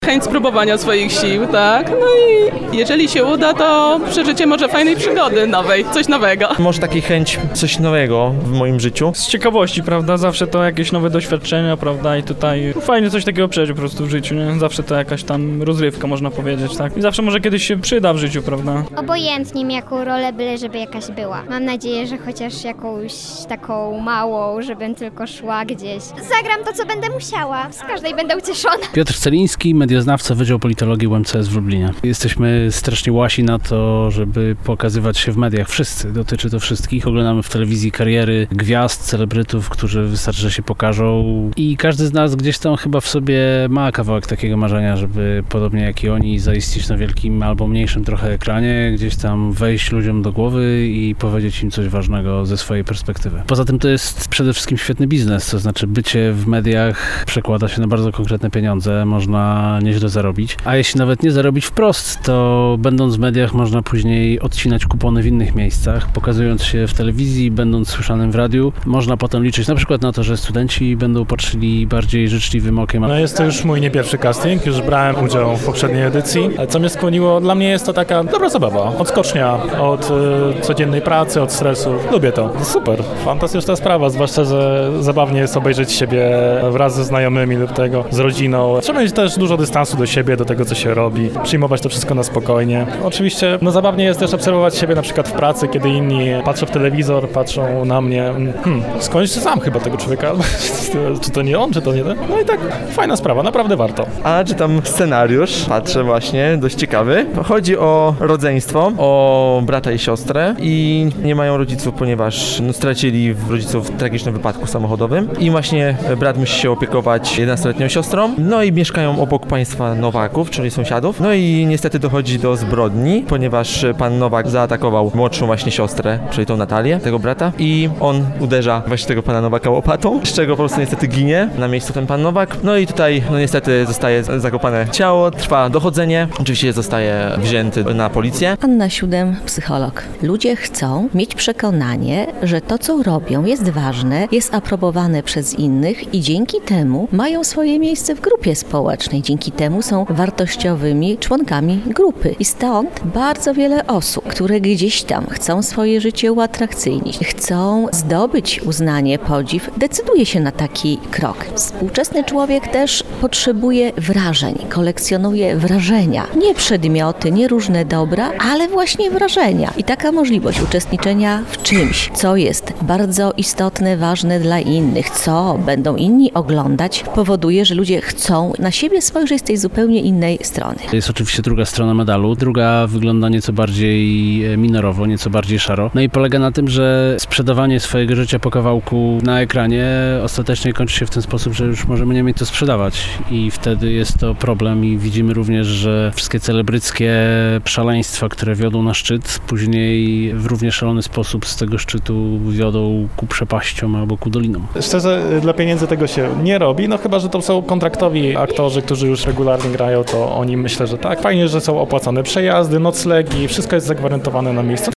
Chęć spróbowania swoich sił, tak? No i jeżeli się uda, to przeżycie może fajnej przygody nowej, coś nowego. Może taki chęć coś nowego w moim życiu. Z ciekawości, prawda? Zawsze to jakieś nowe doświadczenia, prawda? I tutaj fajnie coś takiego przeżyć po prostu w życiu, nie? Zawsze to jakaś tam rozrywka, można powiedzieć, tak? I zawsze może kiedyś się przyda w życiu, prawda? Obojętnie jaką rolę, byle żeby jakaś była. Mam nadzieję, że chociaż jakąś taką małą, żebym tylko szła gdzieś. Zagram to, co będę musiała. Z każdej będę ucieszona. Piotr Celiński, medioznawca Wydział Politologii UMCS w Lublinie. Jesteśmy strasznie łasi na to, żeby pokazywać się w mediach. Wszyscy, dotyczy to wszystkich. Oglądamy w telewizji kariery gwiazd, celebrytów, którzy wystarczy, że się pokażą i każdy z nas gdzieś tam chyba w sobie ma kawałek takiego marzenia, żeby podobnie jak i oni zaistnieć na wielkim albo mniejszym trochę ekranie, gdzieś tam wejść ludziom do głowy i powiedzieć im coś ważnego ze swojej perspektywy. Poza tym to jest przede wszystkim świetny biznes, to znaczy bycie w mediach przekłada się na bardzo konkretne pieniądze, można nieźle zarobić, a jeśli nawet nie zarobić wprost, to będąc w mediach można później odcinać kupony w innych miejscach, pokazując się w telewizji, będąc słyszanym w radiu, można potem liczyć na przykład na to, że studenci będą patrzyli bardziej życzliwym okiem. No jest to już mój nie pierwszy casting, już brałem udział w poprzedniej edycji. Co mnie skłoniło, dla mnie jest to taka dobra zabawa, odskocznia od codziennej pracy, od stresu. Lubię to. Super, fantastyczna sprawa, zwłaszcza, że zabawnie jest obejrzeć siebie wraz ze znajomymi lub tego, z rodziną. Trzeba mieć też dużo dystansu do siebie, do tego, co się robi, przyjmować to wszystko na spokojnie. Oczywiście, zabawnie jest też obserwować siebie na przykład w pracy, kiedy inni patrzą w telewizor, patrzą na mnie, skądś sam chyba tego człowieka, czy to nie on, czy to nie ten? No i tak, fajna sprawa, naprawdę warto. A czytam scenariusz, patrzę właśnie, dość ciekawy. Chodzi o rodzeństwo, o brata i siostrę i nie mają rodziców, ponieważ stracili rodziców w tragicznym wypadku samochodowym i właśnie brat musi się opiekować 11-letnią siostrą, no i mieszkają obok państwa Nowaków, czyli sąsiadów, no i niestety dochodzi do zbrodni, ponieważ pan Nowak zaatakował młodszą właśnie siostrę, czyli tą Natalię, tego brata i on uderza właśnie tego pana Nowaka łopatą, z czego po prostu niestety ginie na miejscu ten pan Nowak, no i tutaj niestety zostaje zakopane ciało, trwa dochodzenie, oczywiście zostaje wzięty na policję. Anna Siódem, psycholog. Ludzie chcą mieć przekonanie, że to, co robią, jest ważne, jest aprobowane przez innych i dzięki temu mają swoje miejsce w grupie społecznej. Dzięki temu są wartościowymi członkami grupy. I stąd bardzo wiele osób, które gdzieś tam chcą swoje życie uatrakcyjnić, chcą zdobyć uznanie, podziw, decyduje się na taki krok. Współczesny człowiek też potrzebuje wrażeń, kolekcjonuje wrażenia. Nie przedmioty, nie różne dobra, ale właśnie wrażenia. I taka możliwość uczestniczenia w czymś, co jest bardzo istotne, ważne dla innych, co będą inni oglądać, powoduje, że ludzie chcą na siebie spojrzeć z tej zupełnie innej strony. Jest oczywiście druga strona medalu. Druga wygląda nieco bardziej minorowo, nieco bardziej szaro. No i polega na tym, że sprzedawanie swojego życia po kawałku na ekranie ostatecznie kończy się w ten sposób, że już możemy nie mieć co sprzedawać i wtedy jest to problem i widzimy również, że wszystkie celebryckie szaleństwa, które wiodą na szczyt, później w równie szalony sposób z tego szczytu wiodą ku przepaściom albo ku dolinom. Szczerze, dla pieniędzy tego się nie robi, no chyba, że to są kontraktowi aktorzy, którzy już regularnie grają, to oni myślę, że tak. Fajnie, że są opłacane przejazdy, noclegi, wszystko jest zagwarantowane na miejscu.